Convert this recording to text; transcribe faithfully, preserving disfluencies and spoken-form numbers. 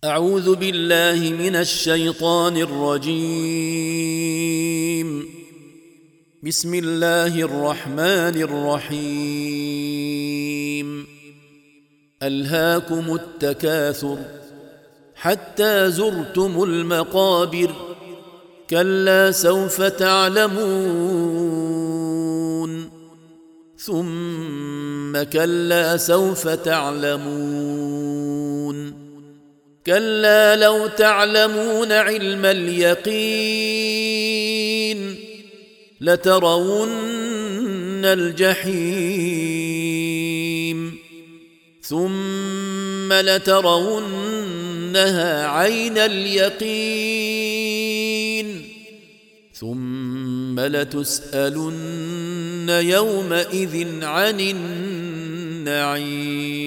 أعوذ بالله من الشيطان الرجيم. بسم الله الرحمن الرحيم. ألهاكم التكاثر حتى زرتم المقابر، كلا سوف تعلمون ثم كلا سوف تعلمون، كلا لو تعلمون علم اليقين لترون الجحيم ثم لترونها عين اليقين ثم لتسألن يومئذ عن النعيم.